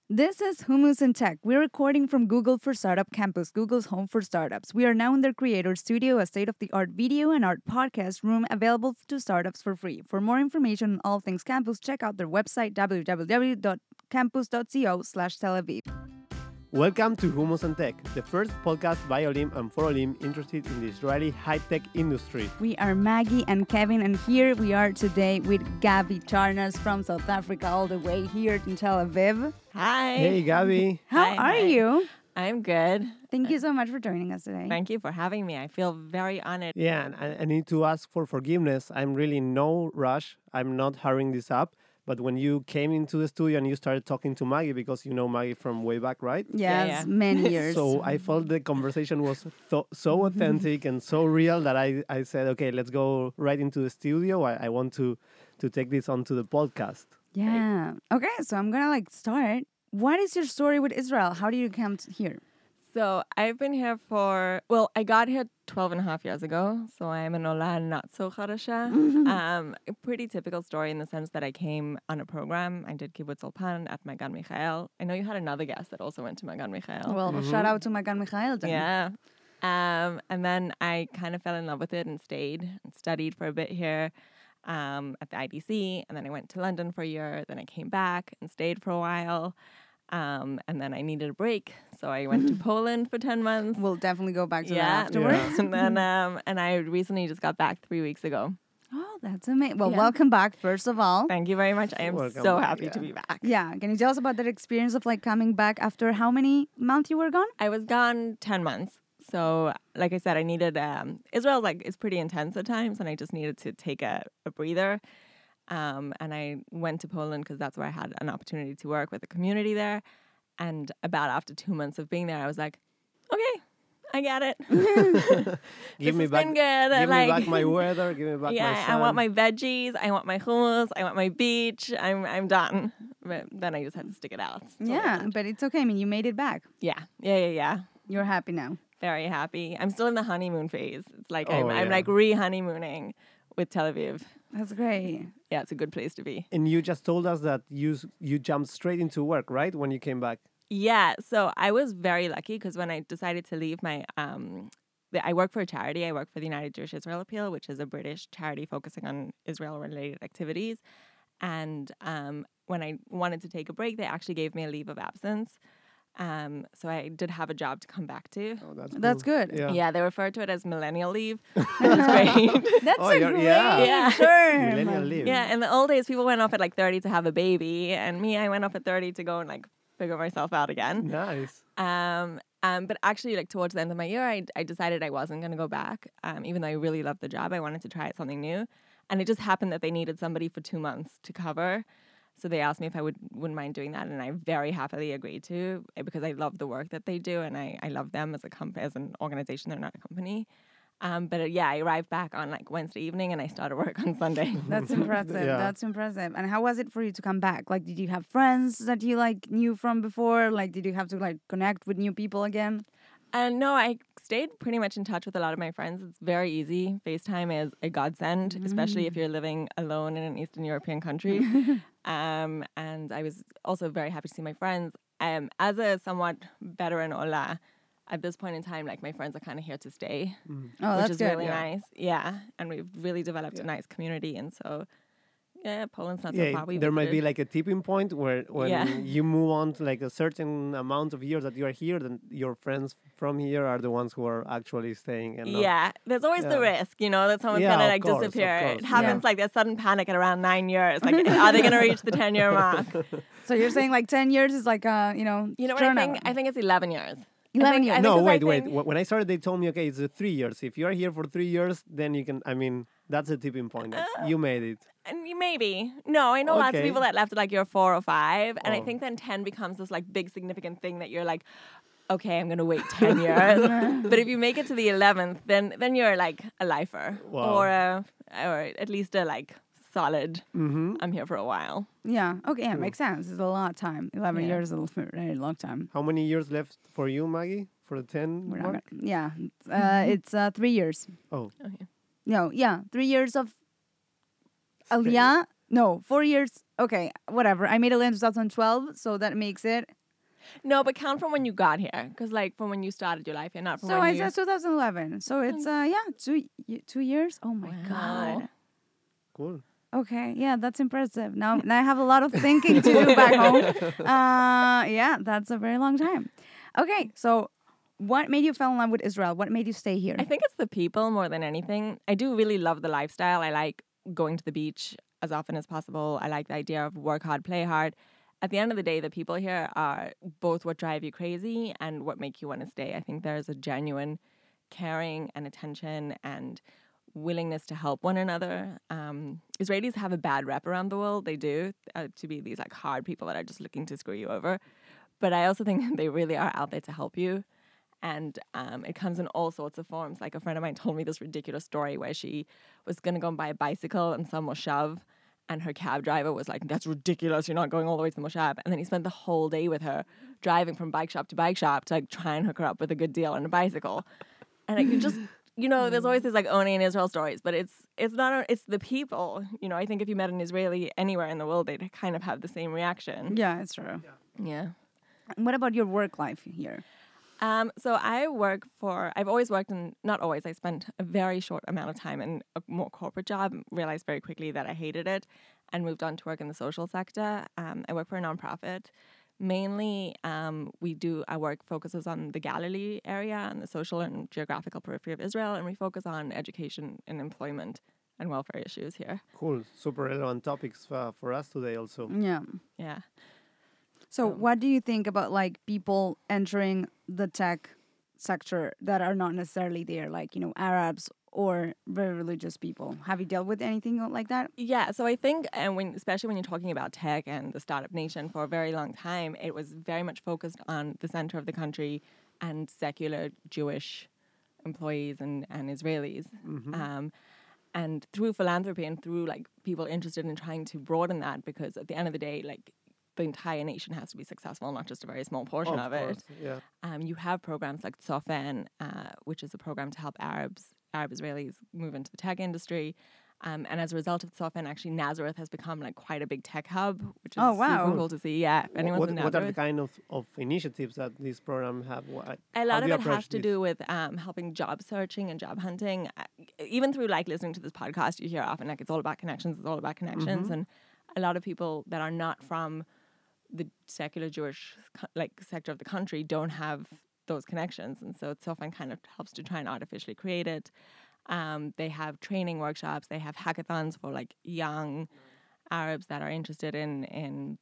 This is Humus in Tech. We're recording from Google for Startup Campus, Google's home for startups. We are now in their creator studio, a state-of-the-art video and art podcast room available to startups for free. For more information on all things campus, check out their website, www.campus.co/Tel Aviv. Welcome to Humus and Tech, the first podcast by Olim and for Olim interested in the Israeli high-tech industry. We are Maggie and Kevin, and here we are today with Gabi Charnas from South Africa, all the way here in Tel Aviv. Hi. Hey, Gabi. How are you? I'm good. Thank you so much for joining us today. Thank you for having me. I feel very honored. Yeah, and I need to ask for forgiveness. I'm really in no rush. I'm not hurrying this up. But when you came into the studio and you started talking to Maggie, because you know Maggie from way back, right? Yes, many years. So I felt the conversation was so authentic and so real that I said, okay, let's go right into the studio. I want to take this onto the podcast. Yeah. Okay, so I'm going to start. What is your story with Israel? How do you come here? So I've been here I got here 12 and a half years ago. So I'm an Ola not so Chadasha. A pretty typical story in the sense that I came on a program. I did Kibbutz Ulpan at Magan Michael. I know you had another guest that also went to Magan Michael. Well, shout out to Magan Michael then. Yeah. And then I kind of fell in love with it and stayed and studied for a bit here at the IDC. And then I went to London for a year. Then I came back and stayed for a while. And then I needed a break. So I went to Poland for 10 months. We'll definitely go back to that afterwards. Yeah. And then and I recently just got back 3 weeks ago. Oh, that's amazing. Well, welcome back, first of all. Thank you very much. I am Welcome so back, happy to be back. Yeah. Can you tell us about that experience of coming back after how many months you were gone? I was gone 10 months. So like I said, I needed, Israel it's pretty intense at times and I just needed to take a breather. And I went to Poland because that's where I had an opportunity to work with the community there. And about after 2 months of being there, I was like, okay, I get it. Give me back, been good. give me back my weather. Give me back my sun. I want my veggies. I want my hummus. I want my beach. I'm done. But then I just had to stick it out. Yeah, but it's okay. I mean, you made it back. Yeah. You're happy now. Very happy. I'm still in the honeymoon phase. It's like Oh, I'm yeah. like re-honeymooning with Tel Aviv. That's great. Yeah, it's a good place to be. And you just told us that you jumped straight into work, right? When you came back. Yeah, so I was very lucky because when I decided to leave I work for a charity. I work for the United Jewish Israel Appeal, which is a British charity focusing on Israel-related activities. And when I wanted to take a break, they actually gave me a leave of absence. So I did have a job to come back to. Oh, That's cool. good. Yeah, they refer to it as millennial leave, which is great. That's Oh, a you're- great yeah. term. Millennial leave. Yeah, in the old days, people went off at 30 to have a baby. And me, I went off at 30 to go and figure myself out again. Nice. But actually, towards the end of my year, I decided I wasn't going to go back. Even though I really loved the job, I wanted to try something new. And it just happened that they needed somebody for 2 months to cover. So they asked me if I wouldn't mind doing that, and I very happily agreed to because I love the work that they do, and I love them as a company, as an organization. They're not a company. I arrived back on Wednesday evening, and I started work on Sunday. That's impressive. Yeah. That's impressive. And how was it for you to come back? Did you have friends that you knew from before? Did you have to connect with new people again? And no, I stayed pretty much in touch with a lot of my friends. It's very easy. FaceTime is a godsend, especially if you're living alone in an Eastern European country. And I was also very happy to see my friends. As a somewhat veteran Ola, at this point in time, my friends are kind of here to stay, Oh, which that's is good. really nice. Yeah, and we've really developed a nice community, and so Poland's not so far. There might be a tipping point where when Yeah. you move on to a certain amount of years that you are here, then your friends from here are the ones who are actually staying. And not, Yeah, there's always the Yeah. risk, that someone's Yeah, gonna of course, of disappear. course. It happens there's sudden panic at around 9 years. Are they gonna reach the 10-year mark? So you're saying 10 years is You know what I think? I think it's 11 years. 11 years. No, 'cause I wait. think- When I started, they told me, okay, it's 3 years. If you are here for 3 years, then you can. I mean, that's a tipping point. You made it. And maybe. No, I know lots of Okay. people that left at year 4 or 5. And I Oh. think then 10 becomes this big significant thing that you're okay, I'm going to wait 10 years. But if you make it to the 11th, then you're a lifer. Wow. Or at least a solid, I'm here for a while. Yeah. Okay. Yeah, makes sense. It's a lot of time. 11 Yeah. years is a very long time. How many years left for you, Maggie? For the 10 We're not mark? gonna, yeah. It's 3 years. Oh, No, yeah. 3 years of Aliyah. No, 4 years okay, whatever. I made it in 2012, so that makes it. No, but count from when you got here, because like from when you started your life, and not from So when I you. said 2011. So it's 2 years. Oh my Wow. god. Cool. Okay, yeah, that's impressive. Now I have a lot of thinking to do back home. Yeah, that's a very long time. Okay, so what made you fall in love with Israel? What made you stay here? I think it's the people more than anything. I do really love the lifestyle. I like going to the beach as often as possible. I like the idea of work hard, play hard. At the end of the day, the people here are both what drive you crazy and what make you want to stay. I think there's a genuine caring and attention and willingness to help one another. Israelis have a bad rep around the world. They do, to be these like hard people that are just looking to screw you over. But I also think they really are out there to help you. And it comes in all sorts of forms. Like a friend of mine told me this ridiculous story where she was going to go and buy a bicycle in some moshav, and her cab driver was like, "That's ridiculous. You're not going all the way to the moshav." And then he spent the whole day with her, driving from bike shop to like try and hook her up with a good deal on a bicycle. And you just, there's always this like Oni and Israel stories, but it's not. It's the people. I think if you met an Israeli anywhere in the world, they'd kind of have the same reaction. Yeah, it's true. Yeah. What about your work life here? So I've always worked in, not always, I spent a very short amount of time in a more corporate job, realized very quickly that I hated it, and moved on to work in the social sector. I work for a nonprofit. Mainly, our work focuses on the Galilee area and the social and geographical periphery of Israel, and we focus on education and employment and welfare issues here. Cool. Super relevant topics for us today also. Yeah. Yeah. So what do you think about like people entering the tech sector that are not necessarily there, like, Arabs or very religious people? Have you dealt with anything like that? Yeah, so I think, and especially when you're talking about tech and the startup nation, for a very long time, it was very much focused on the center of the country and secular Jewish employees and Israelis. And through philanthropy and through like people interested in trying to broaden that, because at the end of the day, like the entire nation has to be successful, not just a very small portion of course, it. yeah. You have programs like Tzofen, which is a program to help Arab Israelis move into the tech industry. And as a result of Tzofen, actually Nazareth has become like quite a big tech hub, which is super cool to see. Yeah, if anyone's in Nazareth. What are the kind of initiatives that this program have? A lot of it has to do with helping job searching and job hunting. Even through like listening to this podcast, you hear often like it's all about connections. It's all about connections, and a lot of people that are not from the secular Jewish sector of the country don't have those connections, and so Tzofen kind of helps to try and artificially create it. They have training workshops. They have hackathons for like young Arabs that are interested in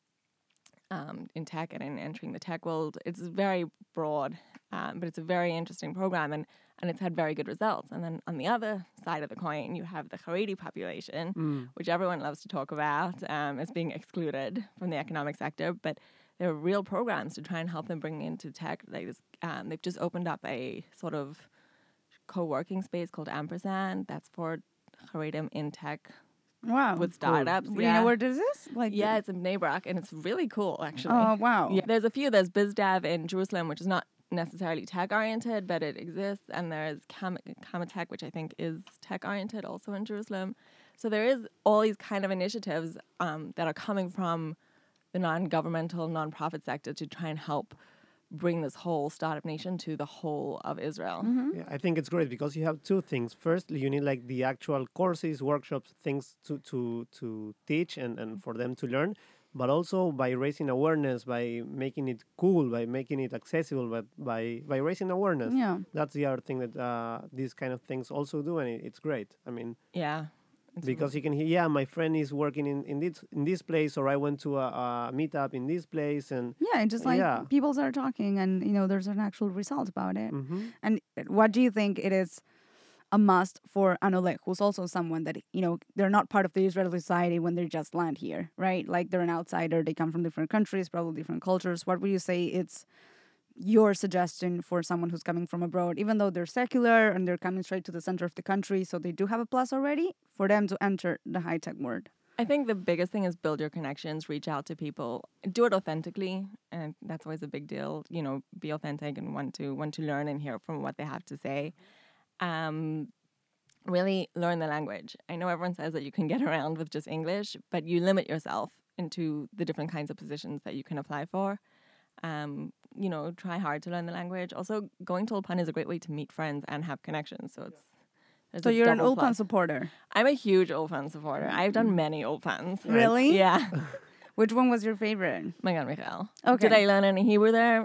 tech and in entering the tech world. It's very broad, but it's a very interesting program, and it's had very good results. And then on the other side of the coin, you have the Haredi population, which everyone loves to talk about as being excluded from the economic sector, but there are real programs to try and help them bring into tech. Like this, they've just opened up a sort of co-working space called Ampersand. That's for Haredim in tech. Wow. With startups. Do you know where this is? Yeah, it's in Bnei Brak, and it's really cool, actually. Oh, wow. Yeah, there's a few. There's BizDev in Jerusalem, which is not necessarily tech-oriented, but it exists. And there's Kamatech, which I think is tech-oriented, also in Jerusalem. So there is all these kind of initiatives that are coming from the non-governmental, non-profit sector to try and help bring this whole startup nation to the whole of Israel. Yeah, I think it's great because you have two things. Firstly, you need like the actual courses, workshops, things to teach and for them to learn, but also by raising awareness, by making it cool, by making it accessible, but by raising awareness. Yeah. That's the other thing that these kind of things also do, and it's great. I mean, yeah. Because you can hear, yeah, my friend is working in this place, or I went to a meetup in this place, and yeah, and just like people start talking, and there's an actual result about it. And what do you think it is a must for Anolek, who's also someone that they're not part of the Israeli society when they just land here, right? Like they're an outsider, they come from different countries, probably different cultures. What would you say it's your suggestion for someone who's coming from abroad, even though they're secular and they're coming straight to the center of the country, so they do have a plus already, for them to enter the high-tech world? I think the biggest thing is build your connections, reach out to people, do it authentically, and that's always a big deal. Be authentic and want to learn and hear from what they have to say. Really learn the language. I know everyone says that you can get around with just English, but you limit yourself into the different kinds of positions that you can apply for. Try hard to learn the language. Also, going to Ulpan is a great way to meet friends and have connections. So there's So a you're an double Ulpan plus. supporter. I'm a huge Ulpan supporter. I've done many Ulpans. Really? Yeah. Which one was your favorite? Magan Michael. Okay. Did I learn any Hebrew there?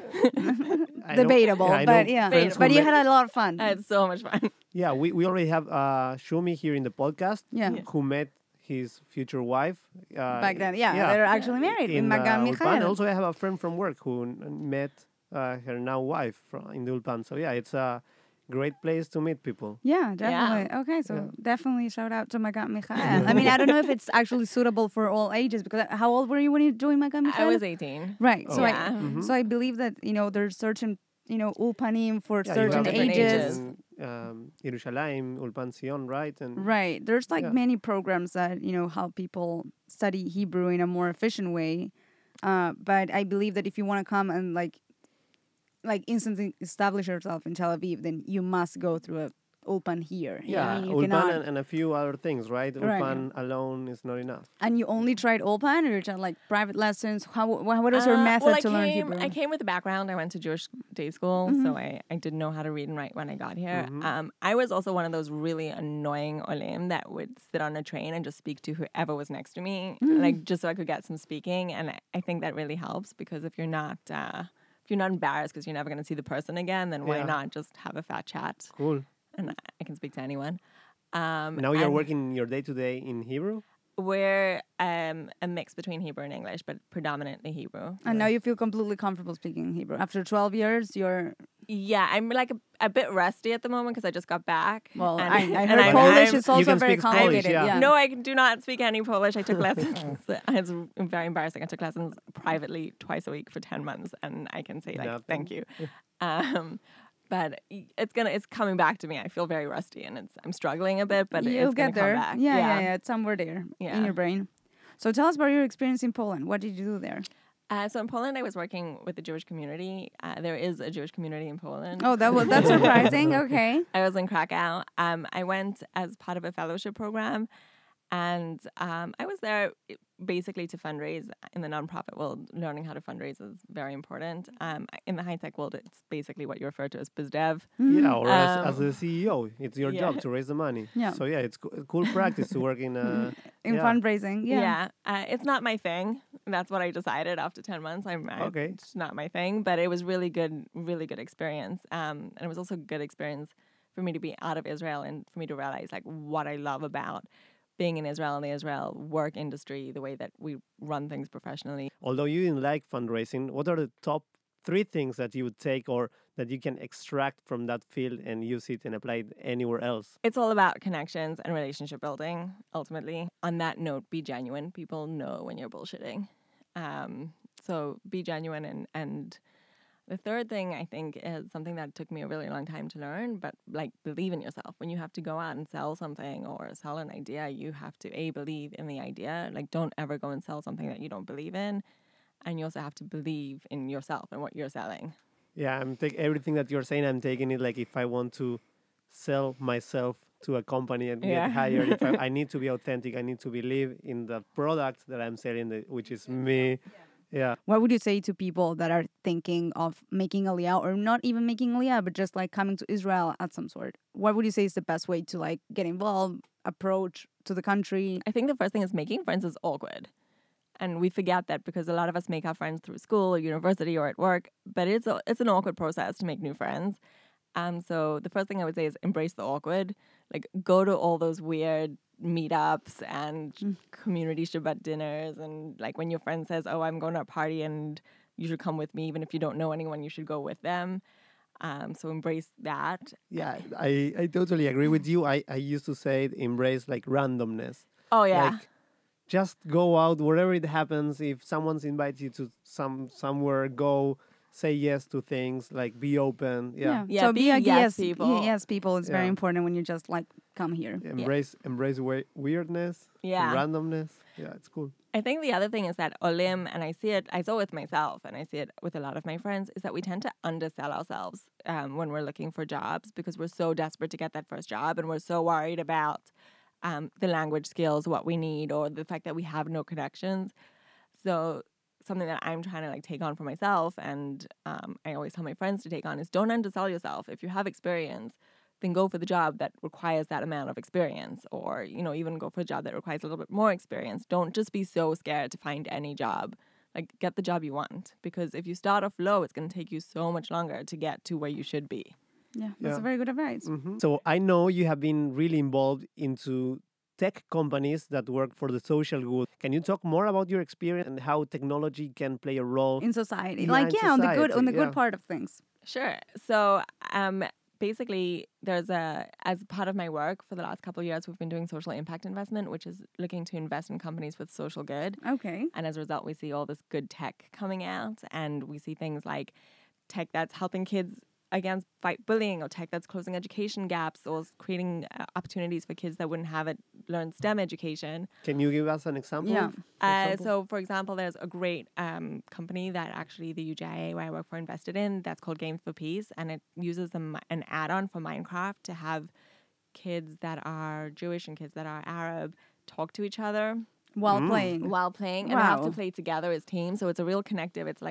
I know- Debatable, I know but yeah. friends who But you met- had a lot of fun. I had so much fun. Yeah, we already have Shumi here in the podcast Yeah. who met his future wife. Back then, they're actually married in Magan Ulpan. Michael. Also, I have a friend from work who met her now wife in the Ulpan. So yeah, it's a great place to meet people. Yeah, definitely. Okay, so definitely shout out to Magan Michael. I mean, I don't know if it's actually suitable for all ages because how old were you when you joined Magan Michael? I was 18. Right. So Yeah. so I believe that there's certain Ulpanim for Yeah, certain you have ages. Yerushalayim, Ulpan Sion, right? And Right. There's like Yeah. many programs that help people study Hebrew in a more efficient way. But I believe that if you want to come and like instantly establish yourself in Tel Aviv, then you must go through a Ulpan here. yeah, I mean, you Ulpan cannot, and a few other things, right? Right. Ulpan alone is not enough. and you only tried Ulpan, or you tried like private lessons. What was your method well, to learn Hebrew? I came with a background. I went to Jewish day school, so I didn't know how to read and write when I got here. I was also one of those really annoying olim that would sit on a train and just speak to whoever was next to me, like just so I could get some speaking. And I think that really helps because if you're not embarrassed because you're never going to see the person again, then why Yeah. not just have a fat chat? Cool. And I can speak to anyone. Now you're and working your day to day in Hebrew. We're a mix between Hebrew and English, but predominantly Hebrew. And now you feel completely comfortable speaking Hebrew. After 12 years, you're... Yeah, I'm like a bit rusty at the moment because I just got back. Well, And- I and heard I'm- Polish I'm- is also can very speak Polish, complicated. yeah. Yeah. No, I do not speak any Polish. I took lessons. It's very embarrassing. I took lessons privately twice a week for 10 months, and I can say like Nothing. thank you. But it's coming back to me. I feel very rusty, and I'm struggling a bit, but You'll it's gonna get there. come back. Yeah. It's somewhere there in Yeah. your brain. So tell us about your experience in Poland. What did you do there? So in Poland, I was working with the Jewish community. There is a Jewish community in Poland. Oh, that's surprising. Okay. I was in Krakow. I went as part of a fellowship program, and I was there basically to fundraise in the nonprofit world. Learning how to fundraise is very important. In the high tech world, it's basically what you refer to as biz dev. Yeah, or as the CEO, it's your yeah. job to raise the money. Yeah. So yeah, it's cool practice to work in. In Yeah. fundraising. Yeah. It's not my thing. That's what I decided after 10 months. Okay. It's not my thing, but it was really good experience. And it was also a good experience for me to be out of Israel and for me to realize like what I love about being in Israel and the Israel work industry, the way that we run things professionally. Although you didn't like fundraising, what are the top 3 things that you would take or that you can extract from that field and use it and apply it anywhere else? It's all about connections and relationship building, ultimately. On that note, be genuine. People know when you're bullshitting. So be genuine. And the third thing, I think, is something that took me a really long time to learn, but like believe in yourself. When you have to go out and sell something or sell an idea, you have to, believe in the idea. Like, don't ever go and sell something that you don't believe in. And you also have to believe in yourself and what you're selling. Yeah, everything that you're saying. I'm taking it like if I want to sell myself to a company and Yeah. get hired, if I need to be authentic. I need to believe in the product that I'm selling, which is me. Yeah. What would you say to people that are thinking of making Aliyah or not even making Aliyah, but just like coming to Israel at some sort? What would you say is the best way to like get involved, approach to the country? I think the first thing is making friends is awkward. And we forget that because a lot of us make our friends through school or university or at work, but it's an awkward process to make new friends. So the first thing I would say is embrace the awkward. Like, go to all those weird meetups and community Shabbat dinners, and like when your friend says, "Oh, I'm going to a party and you should come with me," even if you don't know anyone, you should go with them. So embrace that. Yeah, I totally agree with you. I used to say embrace like randomness. Oh yeah. Like, just go out wherever it happens. If someone's invites you to somewhere, go. Say yes to things. Like, be open. Yeah. Yeah, So be a yes people. Yes, people is very Yeah. important when you just like come here. Embrace weirdness. Yeah. Randomness. Yeah, it's cool. I think the other thing is that olim, and I saw it with myself, and I see it with a lot of my friends, is that we tend to undersell ourselves when we're looking for jobs because we're so desperate to get that first job, and we're so worried about the language skills, what we need, or the fact that we have no connections. So something that I'm trying to like take on for myself, and I always tell my friends to take on, is don't undersell yourself. If you have experience, then go for the job that requires that amount of experience, or even go for a job that requires a little bit more experience. Don't just be so scared to find any job. Like, get the job you want, because if you start off low, it's going to take you so much longer to get to where you should be. Yeah, that's Yeah. a very good advice. So I know you have been really involved into tech companies that work for the social good. Can you talk more about your experience and how technology can play a role In society, Yeah, like in on the good society, good yeah. part of things. Sure. So basically, as part of my work for the last couple of years, we've been doing social impact investment, which is looking to invest in companies with social good. Okay. And as a result, we see all this good tech coming out, and we see things like tech that's helping kids fight bullying, or tech that's closing education gaps, or creating opportunities for kids that wouldn't have it learn STEM education. Can you give us an example? Yeah. for example? So, for example, there's a great company that actually the UJIA, where I work for, invested in, that's called Games for Peace, and it uses an add-on for Minecraft to have kids that are Jewish and kids that are Arab talk to each other While playing. and they have to Wow. play together as teams. So it's a real connective. It's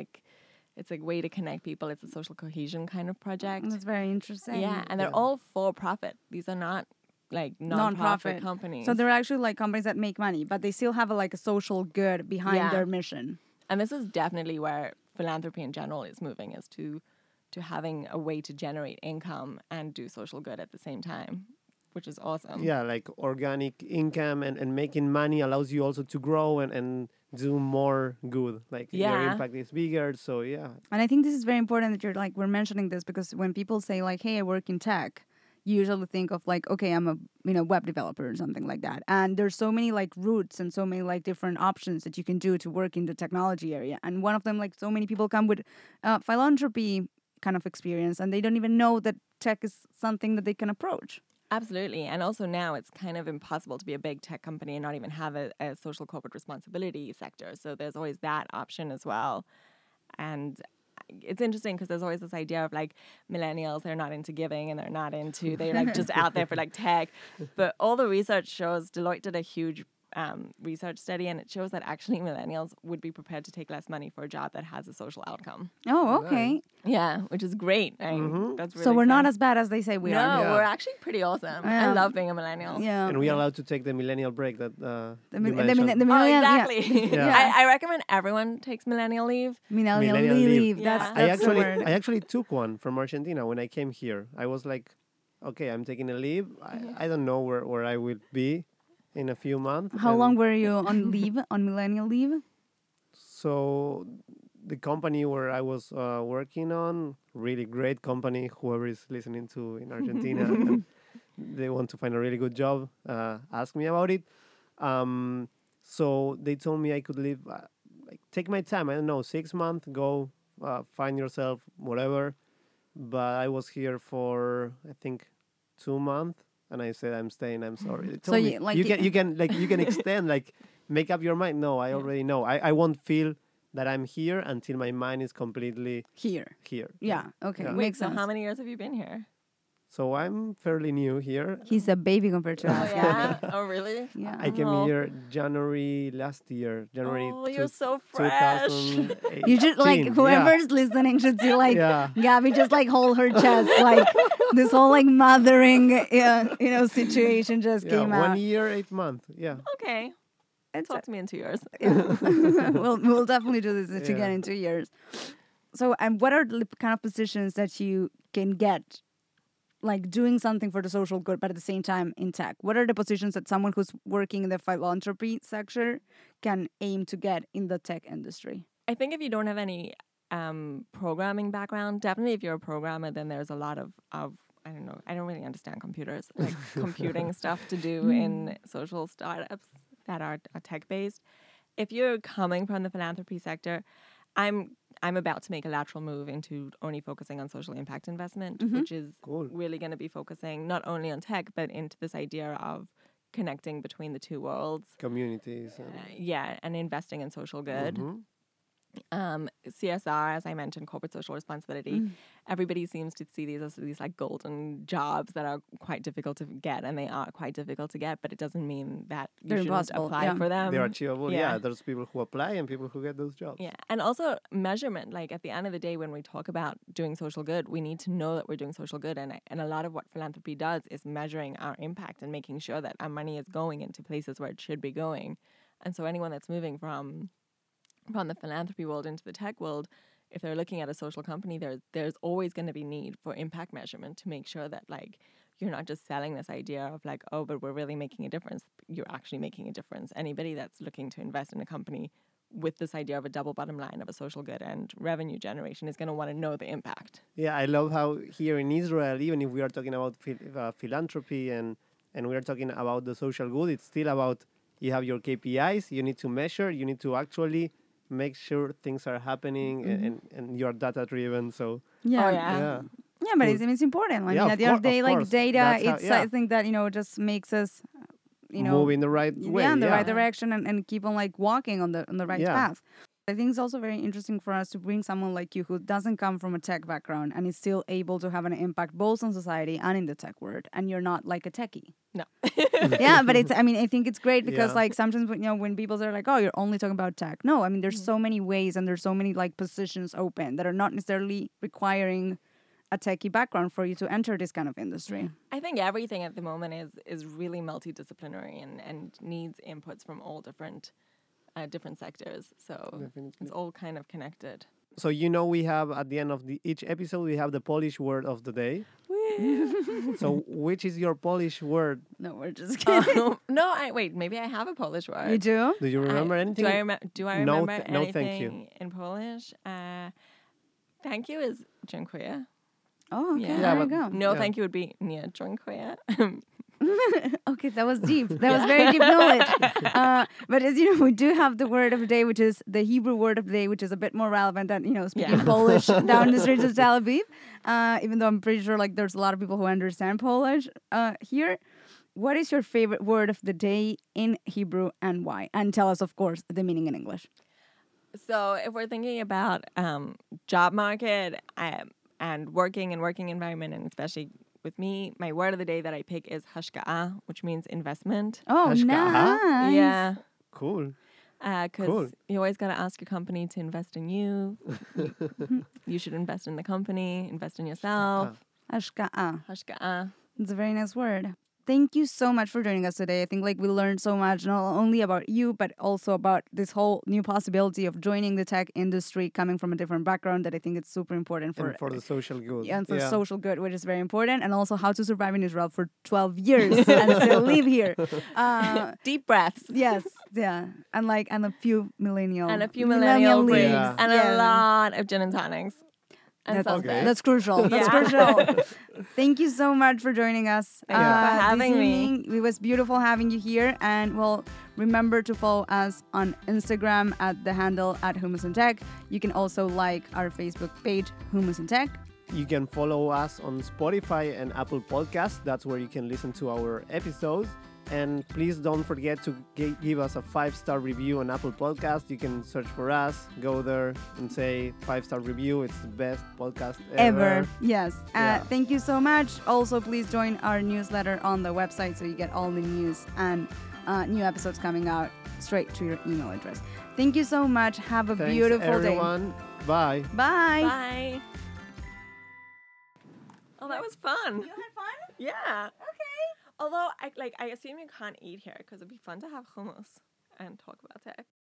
a way to connect people. It's a social cohesion kind of project. That's very interesting. Yeah, and they're all for profit. These are not like non-profit companies. So they're actually like companies that make money, but they still have a social good behind Yeah. their mission. And this is definitely where philanthropy in general is moving, is to having a way to generate income and do social good at the same time, which is awesome. Yeah, like organic income and making money allows you also to grow and do more good. Like your Yeah. impact is bigger. So yeah. And I think this is very important that we're mentioning this, because when people say like, hey, I work in tech, you usually think of like, okay, I'm a web developer or something like that. And there's so many like routes and so many like different options that you can do to work in the technology area. And one of them, like, so many people come with philanthropy kind of experience, and they don't even know that tech is something that they can approach. Absolutely. And also now it's kind of impossible to be a big tech company and not even have a social corporate responsibility sector. So there's always that option as well. And it's interesting because there's always this idea of like millennials, they're not into giving and they're like just out there for like tech. But all the research shows, Deloitte did a huge research study, and it shows that actually millennials would be prepared to take less money for a job that has a social outcome. Oh, okay. Yeah, which is great. That's really So we're not exciting. as bad as they say we No, are. Yeah. we're actually pretty awesome. I love being a millennial. Yeah. And we are allowed to take the millennial break that The you mi- the mentioned. mi- the Oh, millennial, exactly. Yeah. I recommend everyone takes millennial leave. Millennial Millennial leave. leave. Yeah. That's the word. I actually took one from Argentina when I came here. I was like, okay, I'm taking a leave. I don't know where I will be in a few months. How and long were you on leave, on millennial leave? So the company where I was working on, really great company, whoever is listening to in Argentina, and they want to find a really good job, ask me about it. So they told me I could leave, like take my time. I don't know, 6 months, go find yourself, whatever. But I was here for I think 2 months, and I said I'm staying. I'm sorry. They So told me, you- like you you- can extend, like make up your mind. No, I already know. I won't feel that I'm here until my mind is completely Here. here. Yeah. Okay. Yeah. Wait, Makes so sense. how many years have you been here? So I'm fairly new here. He's a baby compared to us. yeah? Oh, really? Yeah. I came Oh. here January last year. January. Oh, you're so fresh. 2018. You should like Yeah. whoever's listening should see like Yeah. Gabby just like hold her chest, like this whole like mothering situation just Yeah, came out. 1 year, 8 months. Yeah. Okay. It's Talk to me in 2 years. we'll definitely do this again Yeah. in 2 years. So, what are the kind of positions that you can get, like doing something for the social good, but at the same time in tech? What are the positions that someone who's working in the philanthropy sector can aim to get in the tech industry? I think if you don't have any programming background, definitely if you're a programmer, then there's a lot of I don't know, I don't really understand computers, like computing stuff to do in social startups that are tech-based. If you're coming from the philanthropy sector, I'm about to make a lateral move into only focusing on social impact investment, which is Cool. really going to be focusing not only on tech, but into this idea of connecting between the two worlds. Communities. And, Yeah, and investing in social good. Mhm. CSR, as I mentioned, corporate social responsibility. Everybody seems to see these as these like golden jobs that are quite difficult to get, and they are quite difficult to get. But it doesn't mean that you They're shouldn't impossible, apply yeah. for them. They're achievable. yeah. Yeah, there's people who apply and people who get those jobs. Yeah, and also measurement. Like at the end of the day, when we talk about doing social good, we need to know that we're doing social good, and a lot of what philanthropy does is measuring our impact and making sure that our money is going into places where it should be going. And so anyone that's moving from the philanthropy world into the tech world, if they're looking at a social company, there's always going to be need for impact measurement to make sure that like you're not just selling this idea of like, oh, but we're really making a difference. You're actually making a difference. Anybody that's looking to invest in a company with this idea of a double bottom line of a social good and revenue generation is going to want to know the impact. Yeah, I love how here in Israel, even if we are talking about philanthropy and we are talking about the social good, it's still about you have your KPIs, you need to measure, you need to actually make sure things are happening and you're data driven. So Yeah. Oh, yeah. yeah. Yeah, but Cool. it's important. I Yeah, mean, of at the end of the cour- day, of like course. data, That's how- it's yeah. something that, just makes us, Move in the right way. in the yeah. right direction and keep on like walking on the right Yeah. path. I think it's also very interesting for us to bring someone like you who doesn't come from a tech background and is still able to have an impact both on society and in the tech world, and you're not like a techie. No. Yeah, but I think it's great because Yeah. like sometimes when people say like, oh, you're only talking about tech. No, I mean there's so many ways and there's so many like positions open that are not necessarily requiring a techie background for you to enter this kind of industry. I think everything at the moment is really multidisciplinary and needs inputs from all different sectors. So Definitely. it's all kind of connected. So we have at the end of each episode we have the Polish word of the day. So which is your Polish word? No, we're just kidding. No, wait. Maybe I have a Polish word. You do? Do you remember anything? Do I No, remember no, anything thank you. in Polish? Thank you is dziękuję. Oh, okay. Yeah. There you but- go. No, Yeah. thank you would be nie dziękuję. Okay, that was deep. That was very deep knowledge. But as you know, we do have the word of the day, which is the Hebrew word of the day, which is a bit more relevant than, speaking Yeah. Polish down the streets of Tel Aviv. Even though I'm pretty sure like there's a lot of people who understand Polish here. What is your favorite word of the day in Hebrew and why? And tell us, of course, the meaning in English. So if we're thinking about job market and working environment, and especially with me, my word of the day that I pick is hashka'a, which means investment. Oh, Hashka'a? nice. Yeah. Cool. Because Cool. you always got to ask your company to invest in you. You should invest in the company, invest in yourself. Hashka'a. Hashka'a. It's a very nice word. Thank you so much for joining us today. I think like we learned so much, not only about you, but also about this whole new possibility of joining the tech industry, coming from a different background that I think it's super important And for the social good. and for social good, which is very important, and also how to survive in Israel for 12 years and still live here. Deep breaths. Yes, yeah, and a few millennial Millennial breaks. leaves. Yeah. And Yeah. a lot of gin and tonics. And That's, sunsets. that's crucial. That's Yeah. crucial. Thank you so much for joining us. Thank you for this having me. evening. It was beautiful having you here. And well, remember to follow us on Instagram at the handle @Hummus and Tech. You can also like our Facebook page, Hummus and Tech. You can follow us on Spotify and Apple Podcasts. That's where you can listen to our episodes. And please don't forget to give us a 5-star review on Apple Podcast. You can search for us, go there and say 5-star review. It's the best podcast ever. Yes. Yeah. Thank you so much. Also, please join our newsletter on the website so you get all the news and new episodes coming out straight to your email address. Thank you so much. Have a Thanks, beautiful everyone. Bye. day. Bye. Bye. Oh, that was fun. You had fun? Yeah. Okay. Although I assume you can't eat here because it'd be fun to have hummus and talk about tech.